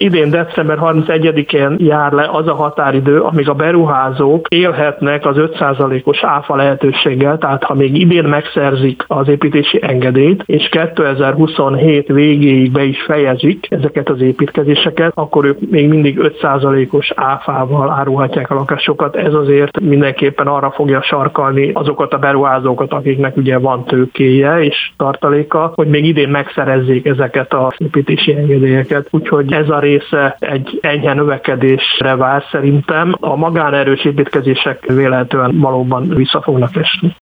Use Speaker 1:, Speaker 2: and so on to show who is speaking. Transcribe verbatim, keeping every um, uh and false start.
Speaker 1: idén december harmincegyedikén jár le az a határidő, amíg a beruházók élhetnek az öt százalékos áfa lehetőséggel, tehát ha még idén megszerzik az építési engedélyt, és kétezer-huszonhét végéig be is fejezik ezeket az építkezéseket, akkor ők még mindig öt százalékos áfával árulhatják a lakásokat. Ez azért mindenképpen arra fogja sarkalni azokat a beruházókat, akiknek ugye van tőkéje és tartaléka, hogy még idén megszerezzék ezeket az építési engedélyeket. Úgyhogy ez a része egy enyhe növekedésre vár szerintem. A magánerős építkezések véletlenül valóban vissza fognak esni.